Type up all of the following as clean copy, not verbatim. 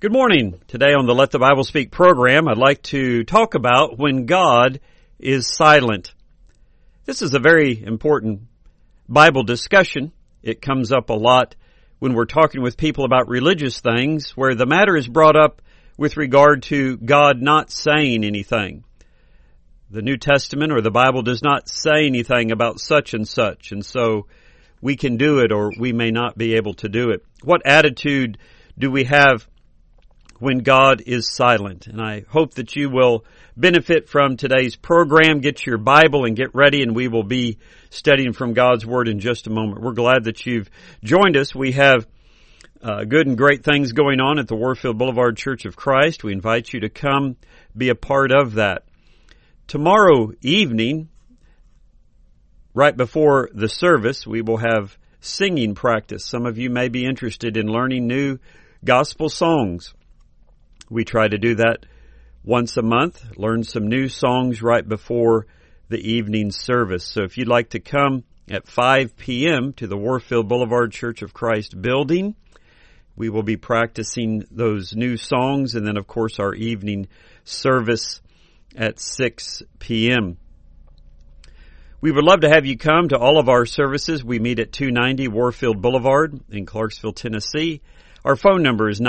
Good morning. Today on the Let the Bible Speak program, I'd like to talk about when God is silent. This is a very important Bible discussion. It comes up a lot when we're talking with people about religious things, where the matter is brought up with regard to God not saying anything. The New Testament or the Bible does not say anything about such, and so we can do it or we may not be able to do it. What attitude do we have when God is silent? And I hope that you will benefit from today's program. Get your Bible and get ready, and we will be studying from God's Word in just a moment. We're glad that you've joined us. We have good and great things going on at the Warfield Boulevard Church of Christ. We invite you to come be a part of that. Tomorrow evening, right before the service, we will have singing practice. Some of you may be interested in learning new gospel songs. We try to do that once a month, learn some new songs right before the evening service. So if you'd like to come at 5 p.m. to the Warfield Boulevard Church of Christ building, we will be practicing those new songs, and then of course our evening service at 6 p.m. We would love to have you come to all of our services. We meet at 290 Warfield Boulevard in Clarksville, Tennessee. Our phone number is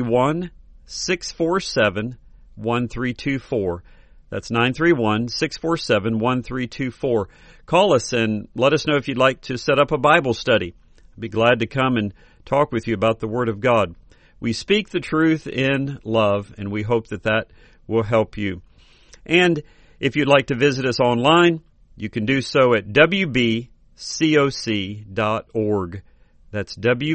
931-647-1324. That's 931-647-1324. Call us and let us know if you'd like to set up a Bible study. I'd be glad to come and talk with you about the Word of God. We speak the truth in love, and we hope that that will help you. And if you'd like to visit us online, you can do so at wbcoc.org. That's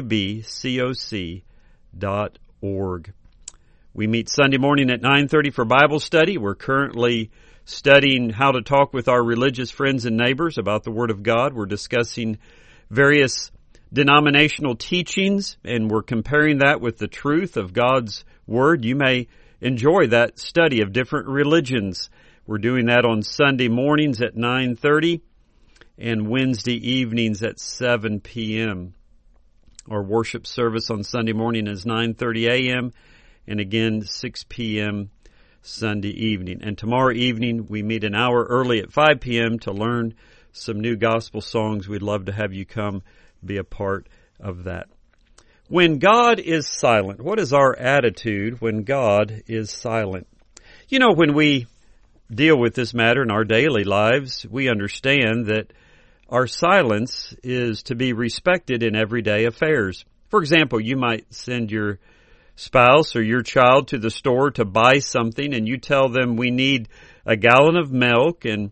wbcoc.org. We meet Sunday morning at 9:30 for Bible study. We're currently studying how to talk with our religious friends and neighbors about the Word of God. We're discussing various denominational teachings, and we're comparing that with the truth of God's Word. You may enjoy that study of different religions. We're doing that on Sunday mornings at 9:30 and Wednesday evenings at 7 p.m. Our worship service on Sunday morning is 9:30 a.m. and again 6 p.m. Sunday evening. And tomorrow evening we meet an hour early at 5 p.m. to learn some new gospel songs. We'd love to have you come be a part of that. When God is silent, what is our attitude when God is silent? You know, when we deal with this matter in our daily lives, we understand that our silence is to be respected in everyday affairs. For example, you might send your spouse or your child to the store to buy something, and you tell them we need a gallon of milk and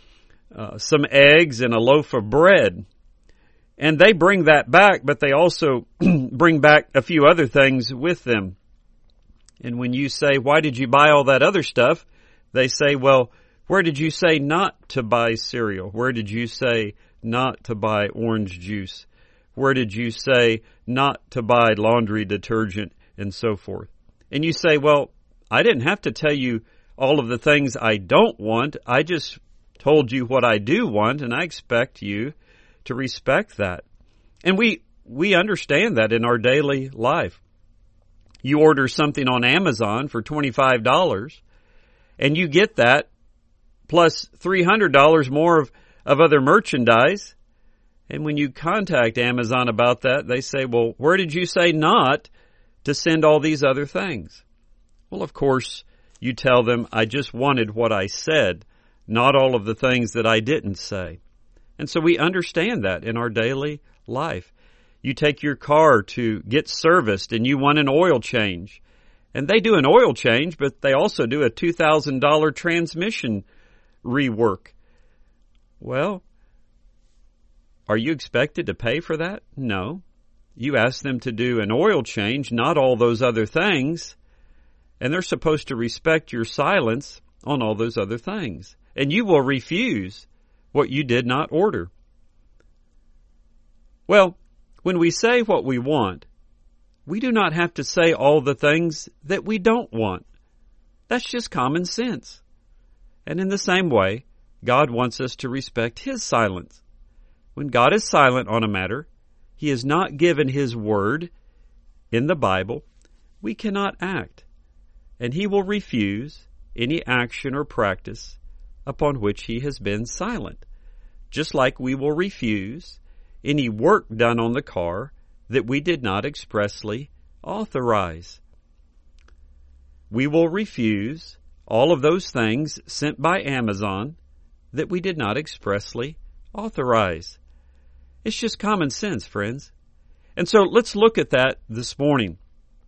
some eggs and a loaf of bread. And they bring that back, but they also bring back a few other things with them. And when you say, why did you buy all that other stuff? They say, well, where did you say not to buy cereal? Where did you say not to buy orange juice? Where did you say not to buy laundry detergent and so forth? And you say, well, I didn't have to tell you all of the things I don't want. I just told you what I do want, and I expect you to respect that. And we understand that in our daily life. You order something on Amazon for $25, and you get that plus $300 more of other merchandise. And when you contact Amazon about that, they say, well, where did you say not to send all these other things? Well, of course, you tell them, I just wanted what I said, not all of the things that I didn't say. And so we understand that in our daily life. You take your car to get serviced and you want an oil change. And they do an oil change, but they also do a $2,000 transmission rework. Well, are you expected to pay for that? No. You ask them to do an oil change, not all those other things. And they're supposed to respect your silence on all those other things. And you will refuse what you did not order. Well, when we say what we want, we do not have to say all the things that we don't want. That's just common sense. And in the same way, God wants us to respect His silence. When God is silent on a matter, He has not given His word in the Bible we cannot act, and He will refuse any action or practice upon which He has been silent, just like we will refuse any work done on the car that we did not expressly authorize. We will refuse all of those things sent by Amazon that we did not expressly authorize. It's just common sense, friends. And so let's look at that this morning.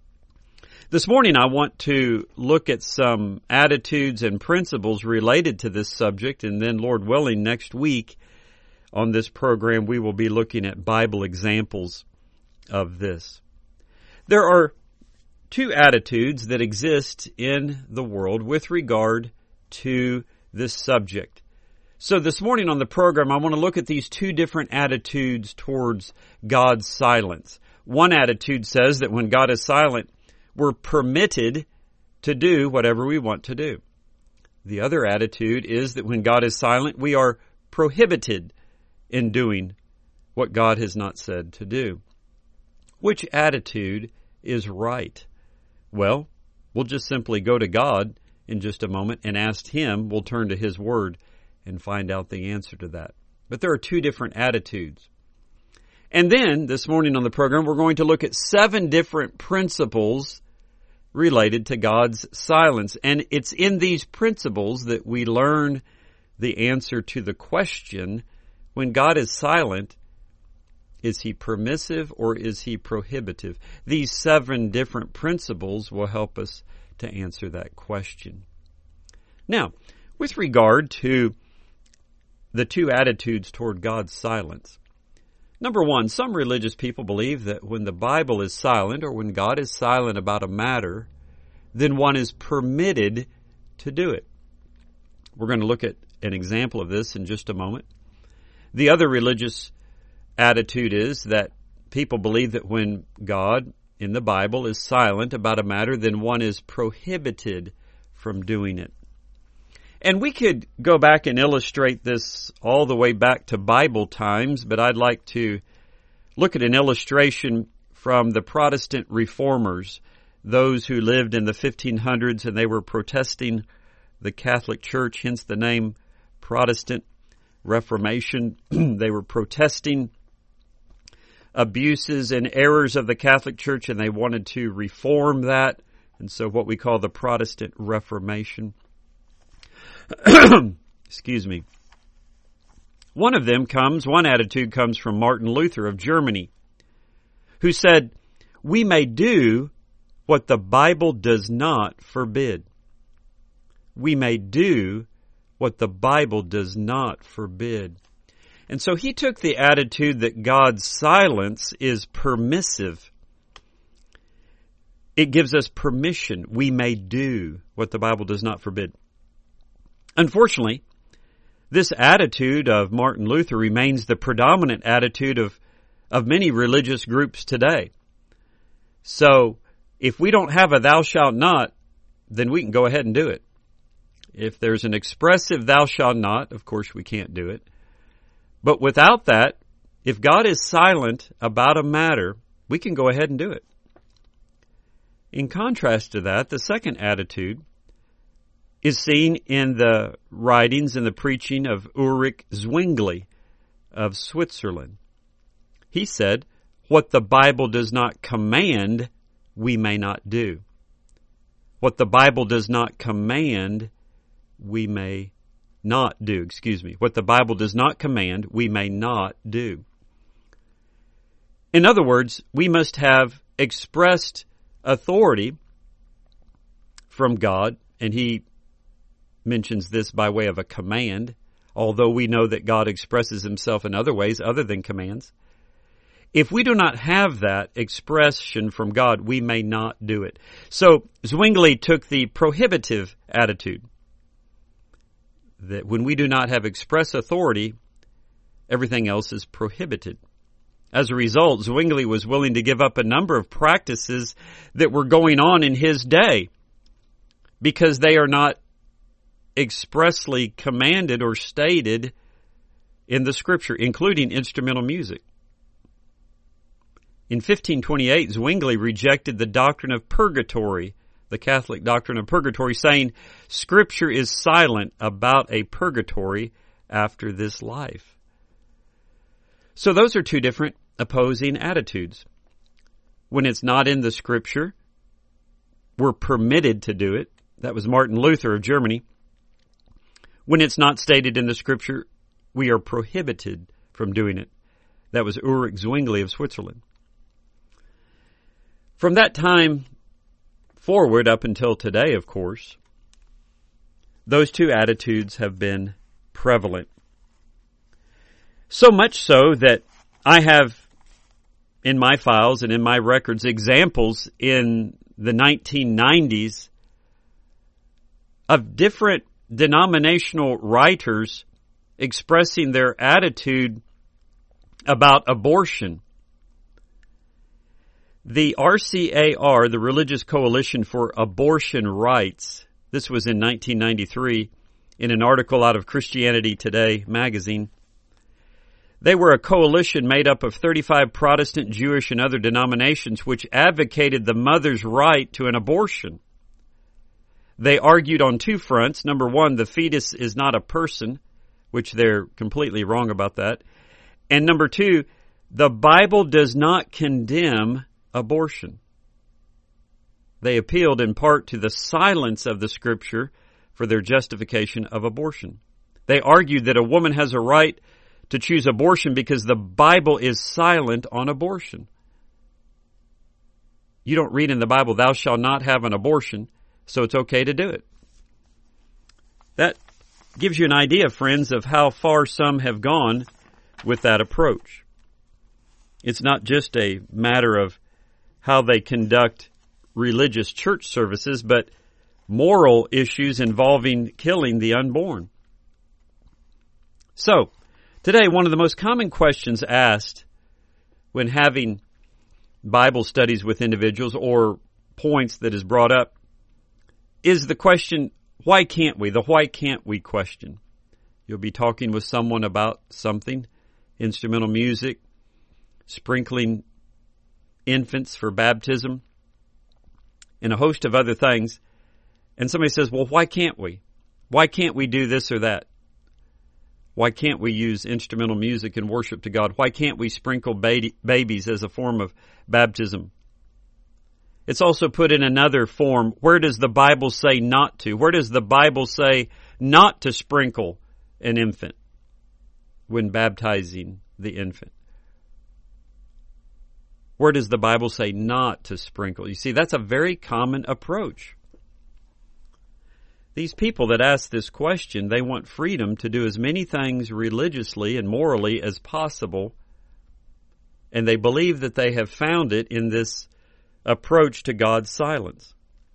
This morning I want to look at some attitudes and principles related to this subject, and then, Lord willing, next week on this program we will be looking at Bible examples of this. There are two attitudes that exist in the world with regard to this subject. So this morning on the program, I want to look at these two different attitudes towards God's silence. One attitude says that when God is silent, we're permitted to do whatever we want to do. The other attitude is that when God is silent, we are prohibited in doing what God has not said to do. Which attitude is right? Well, we'll just simply go to God in just a moment and ask Him. We'll turn to His Word and find out the answer to that. But there are two different attitudes. And then, this morning on the program, we're going to look at 7 different principles related to God's silence. And it's in these principles that we learn the answer to the question, when God is silent, is He permissive or is He prohibitive? These 7 different principles will help us to answer that question. Now, with regard to the two attitudes toward God's silence. Number one, some religious people believe that when the Bible is silent or when God is silent about a matter, then one is permitted to do it. We're going to look at an example of this in just a moment. The other religious attitude is that people believe that when God in the Bible is silent about a matter, then one is prohibited from doing it. And we could go back and illustrate this all the way back to Bible times, but I'd like to look at an illustration from the Protestant reformers, those who lived in the 1500s and they were protesting the Catholic Church, hence the name Protestant Reformation. They were protesting abuses and errors of the Catholic Church, and they wanted to reform that, and so what we call the Protestant Reformation. Excuse me. One attitude comes from Martin Luther of Germany, who said, "We may do what the Bible does not forbid." We may do what the Bible does not forbid. And so he took the attitude that God's silence is permissive. It gives us permission. We may do what the Bible does not forbid. Unfortunately, this attitude of Martin Luther remains the predominant attitude of many religious groups today. So, if we don't have a thou shalt not, then we can go ahead and do it. If there's an expressive thou shalt not, of course we can't do it. But without that, if God is silent about a matter, we can go ahead and do it. In contrast to that, the second attitude is seen in the writings and the preaching of Ulrich Zwingli of Switzerland. He said, "What the Bible does not command, we may not do. What the Bible does not command, we may not do." What the Bible does not command, we may not do. In other words, we must have expressed authority from God, and he mentions this by way of a command, although we know that God expresses himself in other ways other than commands. If we do not have that expression from God, we may not do it. So Zwingli took the prohibitive attitude, that when we do not have express authority, everything else is prohibited. As a result, Zwingli was willing to give up a number of practices that were going on in his day because they are not expressly commanded or stated in the Scripture, including instrumental music. In 1528, Zwingli rejected the doctrine of purgatory, the Catholic doctrine of purgatory, saying Scripture is silent about a purgatory after this life. So those are two different opposing attitudes. When it's not in the Scripture, we're permitted to do it. That was Martin Luther of Germany. When it's not stated in the Scripture, we are prohibited from doing it. That was Ulrich Zwingli of Switzerland. From that time forward up until today, of course, those two attitudes have been prevalent. So much so that I have in my files and in my records examples in the 1990s of different denominational writers expressing their attitude about abortion. The RCAR, the Religious Coalition for Abortion Rights, this was in 1993 in an article out of Christianity Today magazine. They were a coalition made up of 35 Protestant, Jewish, and other denominations which advocated the mother's right to an abortion. They argued on two fronts. Number one, the fetus is not a person, which they're completely wrong about that. And number two, the Bible does not condemn abortion. They appealed in part to the silence of the Scripture for their justification of abortion. They argued that a woman has a right to choose abortion because the Bible is silent on abortion. You don't read in the Bible, thou shalt not have an abortion, so it's okay to do it. That gives you an idea, friends, of how far some have gone with that approach. It's not just a matter of how they conduct religious church services, but moral issues involving killing the unborn. So, today, one of the most common questions asked when having Bible studies with individuals or points that is brought up is the question, why can't we? The why can't we question. You'll be talking with someone about something, instrumental music, sprinkling infants for baptism, and a host of other things. And somebody says, well, why can't we? Why can't we do this or that? Why can't we use instrumental music and worship to God? Why can't we sprinkle babies as a form of baptism? It's also put in another form. Where does the Bible say not to? Where does the Bible say not to sprinkle an infant when baptizing the infant? Where does the Bible say not to sprinkle? You see, that's a very common approach. These people that ask this question, they want freedom to do as many things religiously and morally as possible, and they believe that they have found it in this approach to God's silence.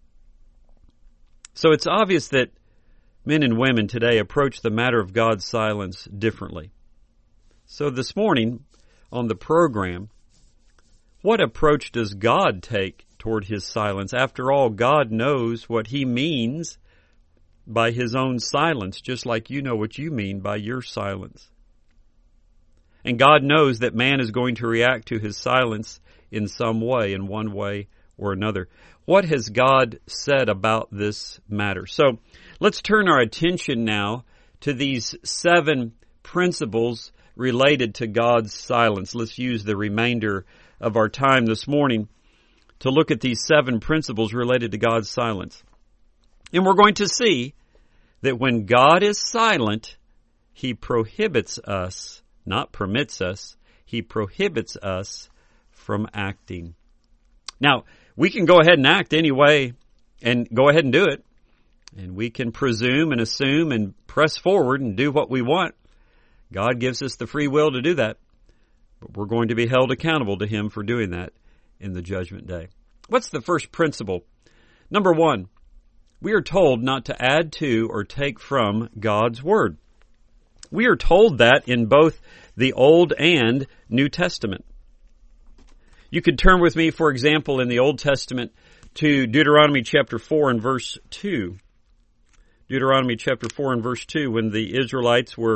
So it's obvious that men and women today approach the matter of God's silence differently. So this morning on the program, what approach does God take toward His silence? After all, God knows what He means by His own silence, just like you know what you mean by your silence. And God knows that man is going to react to His silence in some way, in one way or another. What has God said about this matter? So let's turn our attention now to these 7 principles related to God's silence. Let's use the remainder of our time this morning to look at these 7 principles related to God's silence. And we're going to see that when God is silent, He prohibits us, not permits us, He prohibits us from acting. Now, we can go ahead and act anyway and go ahead and do it. And we can presume and assume and press forward and do what we want. God gives us the free will to do that. But we're going to be held accountable to Him for doing that in the judgment day. What's the first principle? Number 1, we are told not to add to or take from God's Word. We are told that in both the Old and New Testament. You could turn with me, for example, in the Old Testament to Deuteronomy chapter 4 and verse 2. Deuteronomy chapter 4 and verse 2, when the Israelites were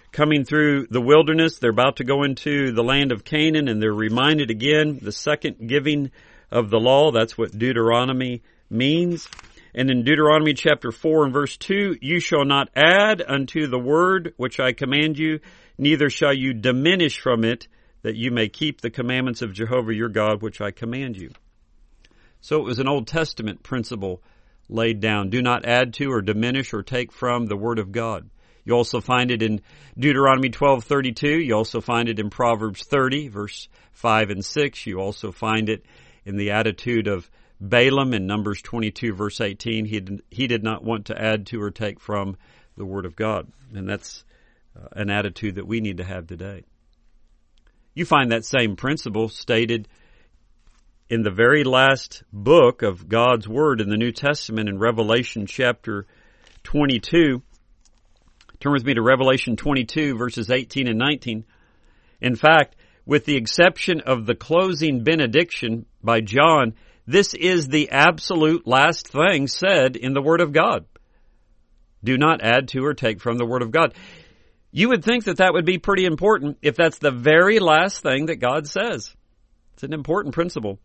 coming through the wilderness. They're about to go into the land of Canaan, and they're reminded again the second giving of the law. That's what Deuteronomy means. And in Deuteronomy chapter 4 and verse 2, you shall not add unto the word which I command you, neither shall you diminish from it, that you may keep the commandments of Jehovah your God, which I command you. So it was an Old Testament principle laid down. Do not add to or diminish or take from the Word of God. You also find it in Deuteronomy 12:32. You also find it in Proverbs 30, verse 5 and 6. You also find it in the attitude of Balaam in Numbers 22, verse 18. He did not want to add to or take from the Word of God. And that's an attitude that we need to have today. You find that same principle stated in the very last book of God's Word in the New Testament in Revelation chapter 22. Turn with me to Revelation 22, verses 18 and 19. In fact, with the exception of the closing benediction by John, this is the absolute last thing said in the Word of God. Do not add to or take from the Word of God. You would think that that would be pretty important if that's the very last thing that God says. It's an important principle.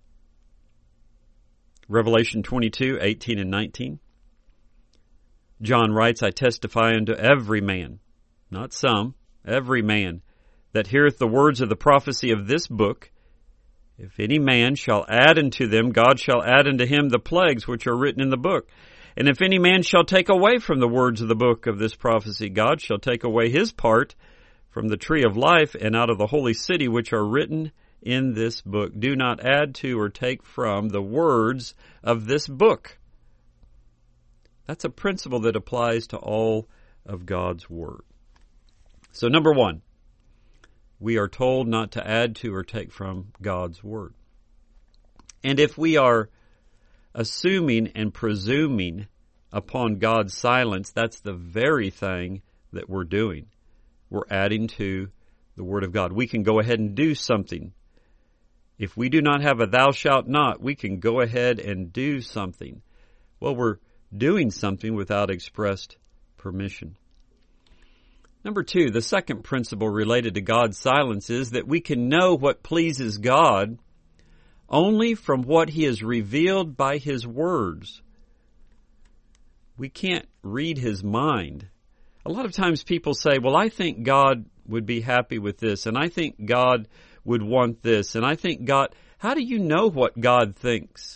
Revelation 22, 18 and 19. John writes, I testify unto every man, not some, every man, that heareth the words of the prophecy of this book. If any man shall add unto them, God shall add unto him the plagues which are written in the book. And if any man shall take away from the words of the book of this prophecy, God shall take away his part from the tree of life and out of the holy city which are written in this book. Do not add to or take from the words of this book. That's a principle that applies to all of God's Word. So number one, we are told not to add to or take from God's Word. And if we are assuming and presuming upon God's silence, that's the very thing that we're doing. We're adding to the Word of God. We can go ahead and do something. If we do not have a thou shalt not, we can go ahead and do something. Well, we're doing something without expressed permission. Number two, the second principle related to God's silence is that we can know what pleases God only from what He has revealed by His words. We can't read His mind. A lot of times people say, well, I think God would be happy with this, and I think God would want this, and I think God... How do you know what God thinks?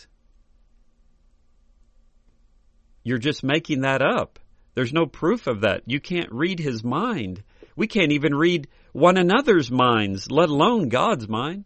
You're just making that up. There's no proof of that. You can't read His mind. We can't even read one another's minds, let alone God's mind.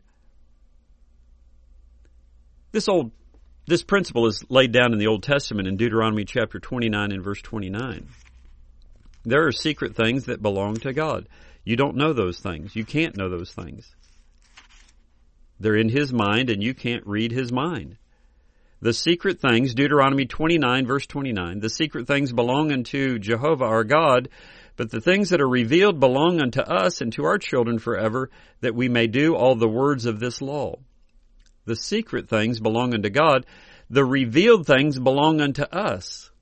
This principle is laid down in the Old Testament in Deuteronomy chapter 29 and verse 29. There are secret things that belong to God. You don't know those things. You can't know those things. They're in His mind, and you can't read His mind. The secret things, Deuteronomy 29, verse 29, the secret things belong unto Jehovah our God, but the things that are revealed belong unto us and to our children forever, that we may do all the words of this law. The secret things belong unto God. The revealed things belong unto us.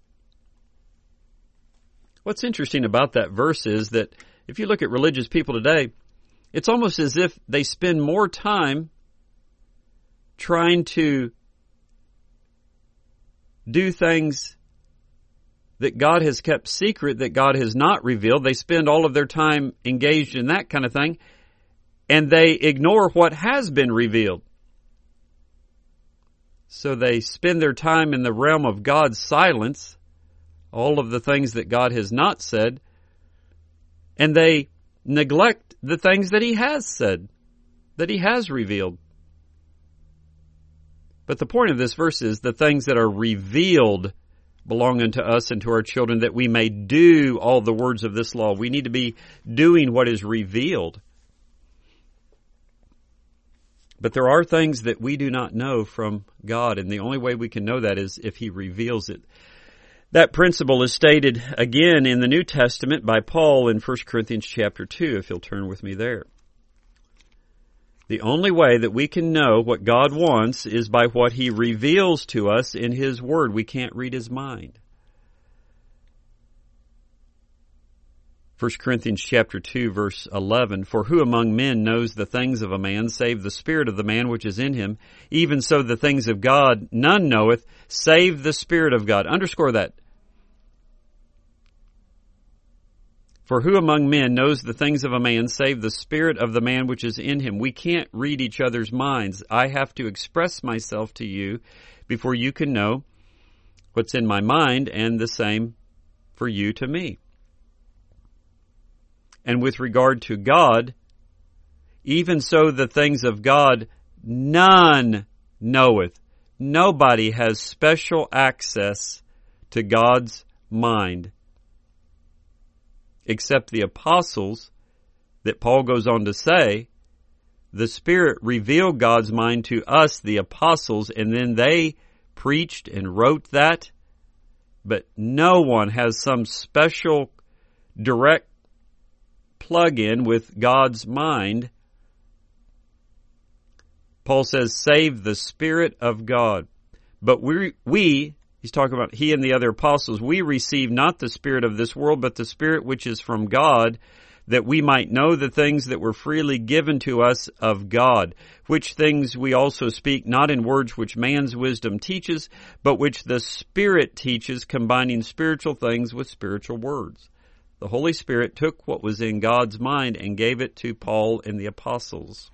What's interesting about that verse is that if you look at religious people today, it's almost as if they spend more time trying to do things that God has kept secret, that God has not revealed. They spend all of their time engaged in that kind of thing, and they ignore what has been revealed. So they spend their time in the realm of God's silence, all of the things that God has not said, and they neglect the things that He has said, that He has revealed. But the point of this verse is the things that are revealed belong unto us and to our children, that we may do all the words of this law. We need to be doing what is revealed. But there are things that we do not know from God, and the only way we can know that is if He reveals it. That principle is stated again in the New Testament by Paul in 1 Corinthians chapter 2, if you'll turn with me there. The only way that we can know what God wants is by what He reveals to us in His Word. We can't read His mind. 1 Corinthians chapter 2, verse 11, "For who among men knows the things of a man, save the spirit of the man which is in him? Even so the things of God none knoweth, save the Spirit of God." Underscore that. "For who among men knows the things of a man, save the spirit of the man which is in him?" We can't read each other's minds. I have to express myself to you before you can know what's in my mind, and the same for you to me. And with regard to God, even so the things of God none knoweth. Nobody has special access to God's mind except the apostles, that Paul goes on to say, the Spirit revealed God's mind to us, the apostles, and then they preached and wrote that. But no one has some special direct plug-in with God's mind. Paul says, save the Spirit of God. But we, he's talking about he and the other apostles, we receive not the spirit of this world, but the Spirit which is from God, that we might know the things that were freely given to us of God, which things we also speak, not in words which man's wisdom teaches, but which the Spirit teaches, combining spiritual things with spiritual words. The Holy Spirit took what was in God's mind and gave it to Paul and the apostles.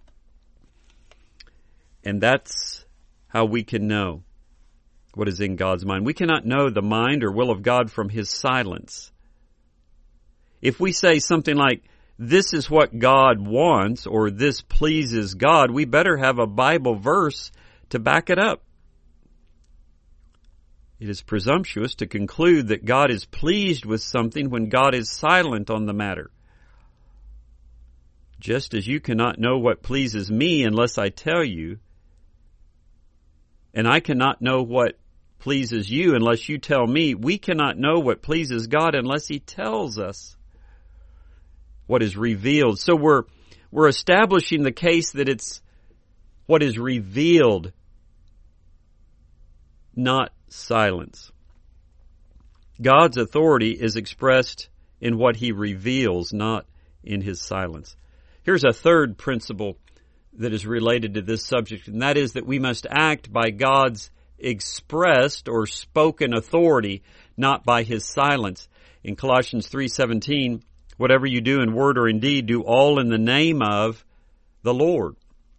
And that's how we can know what is in God's mind. We cannot know the mind or will of God from His silence. If we say something like, this is what God wants, or this pleases God, we better have a Bible verse to back it up. It is presumptuous to conclude that God is pleased with something when God is silent on the matter. Just as you cannot know what pleases me unless I tell you, and I cannot know what pleases you unless you tell me, we cannot know what pleases God unless He tells us what is revealed. So we're establishing the case that it's what is revealed, not silence. God's authority is expressed in what He reveals, not in His silence. Here's a third principle that is related to this subject, and that is that we must act by God's expressed or spoken authority, not by His silence. In Colossians 3:17, whatever you do in word or in deed, do all in the name of the Lord.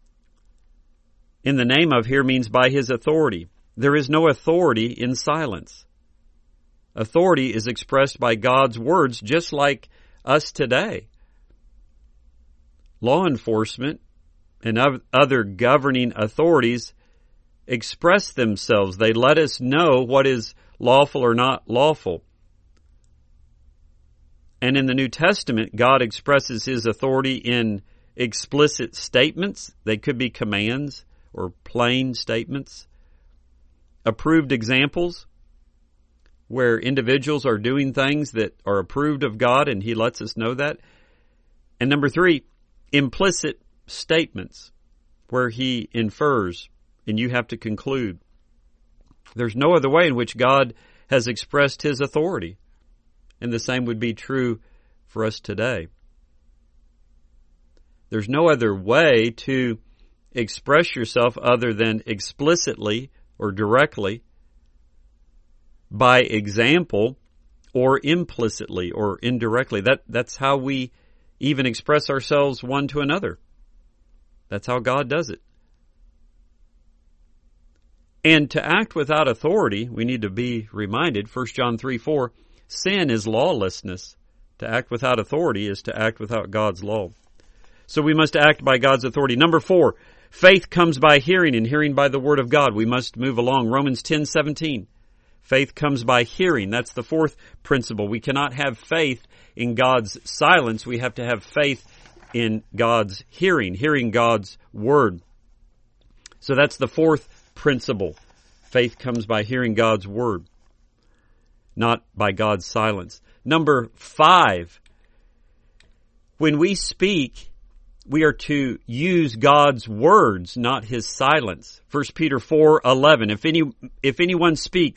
In the name of here means by His authority. There is no authority in silence. Authority is expressed by God's words, just like us today. Law enforcement and other governing authorities express themselves. They let us know what is lawful or not lawful. And in the New Testament, God expresses His authority in explicit statements. They could be commands or plain statements. Approved examples where individuals are doing things that are approved of God, and He lets us know that. And number 3, implicit statements where He infers and you have to conclude. There's no other way in which God has expressed His authority. And the same would be true for us today. There's no other way to express yourself other than explicitly or directly, by example, or implicitly or indirectly. That's how we even express ourselves one to another. That's how God does it. And to act without authority, we need to be reminded, 1 John 3:4, sin is lawlessness. To act without authority is to act without God's law. So we must act by God's authority. Number 4, faith comes by hearing, and hearing by the Word of God. We must move along. Romans 10:17. Faith comes by hearing. That's the 4th principle. We cannot have faith in God's silence. We have to have faith in God's hearing God's Word. So that's the 4th principle. Faith comes by hearing God's Word, not by God's silence. Number 5, when we speak, we are to use God's words, not His silence. 1 Peter 4:11, if anyone speaks,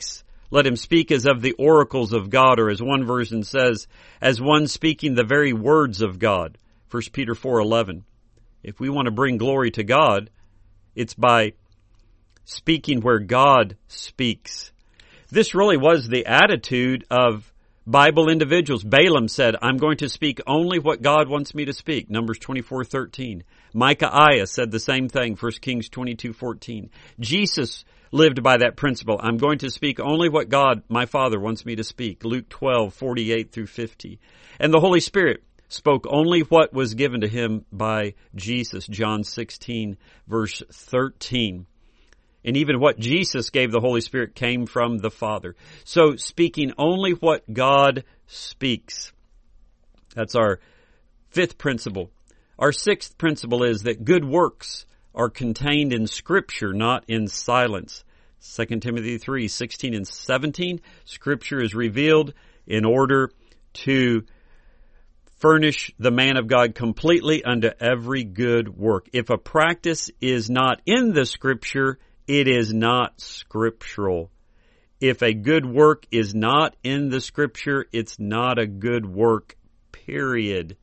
Let him speak as of the oracles of God, or as one version says, as one speaking the very words of God. 1 Peter 4:11. If we want to bring glory to God, it's by speaking where God speaks. This really was the attitude of Bible individuals. Balaam said, I'm going to speak only what God wants me to speak. Numbers 24:13. Micaiah said the same thing. 1 Kings 22:14. Jesus lived by that principle. I'm going to speak only what God, my Father, wants me to speak. Luke 12:48 through 50. And the Holy Spirit spoke only what was given to him by Jesus. John 16 verse 13. And even what Jesus gave the Holy Spirit came from the Father. So speaking only what God speaks. That's our fifth principle. Our sixth principle is that good works are contained in Scripture, not in silence. 2 Timothy 3:16 and 17. Scripture is revealed in order to furnish the man of God completely unto every good work. If a practice is not in the Scripture, it is not scriptural. If a good work is not in the Scripture, it's not a good work, period.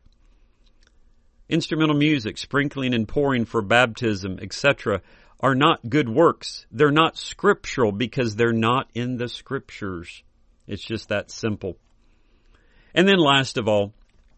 Instrumental music, sprinkling and pouring for baptism, etc., are not good works. They're not scriptural because they're not in the Scriptures. It's just that simple. And then last of all,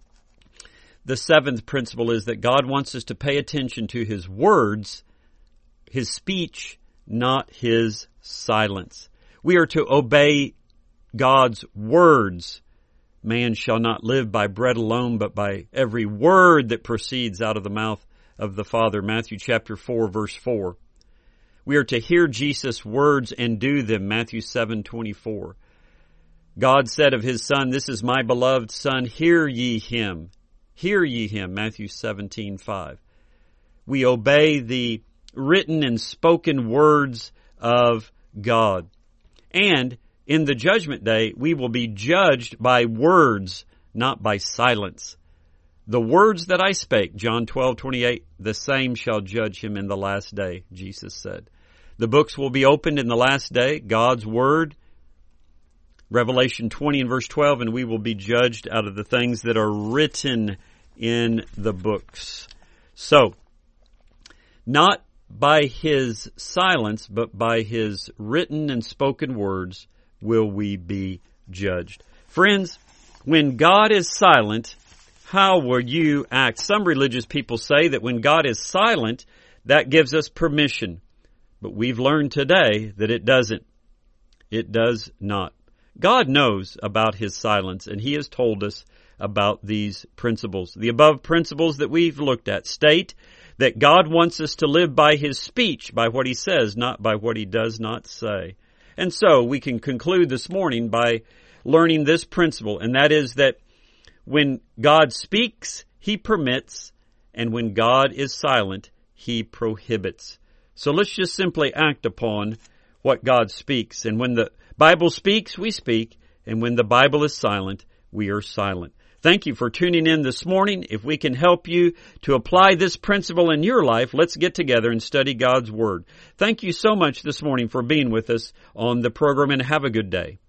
the seventh principle is that God wants us to pay attention to His words, His speech, not His silence. We are to obey God's words. Man shall not live by bread alone, but by every word that proceeds out of the mouth of the Father. Matthew chapter 4, verse 4. We are to hear Jesus' words and do them. Matthew 7:24. God said of His Son, this is my beloved Son, hear ye Him. Hear ye Him. Matthew 17:5. We obey the written and spoken words of God. And in the judgment day, we will be judged by words, not by silence. The words that I spake, John 12:28, the same shall judge him in the last day, Jesus said. The books will be opened in the last day, God's Word, Revelation 20 and verse 12, and we will be judged out of the things that are written in the books. So, not by His silence, but by His written and spoken words will we be judged. Friends, when God is silent, how will you act? Some religious people say that when God is silent, that gives us permission. But we've learned today that it doesn't. It does not. God knows about His silence, and He has told us about these principles. The above principles that we've looked at state that God wants us to live by His speech, by what He says, not by what He does not say. And so we can conclude this morning by learning this principle, and that is that when God speaks, He permits, and when God is silent, He prohibits. So let's just simply act upon what God speaks. And when the Bible speaks, we speak, and when the Bible is silent, we are silent. Thank you for tuning in this morning. If we can help you to apply this principle in your life, let's get together and study God's Word. Thank you so much this morning for being with us on the program, and have a good day.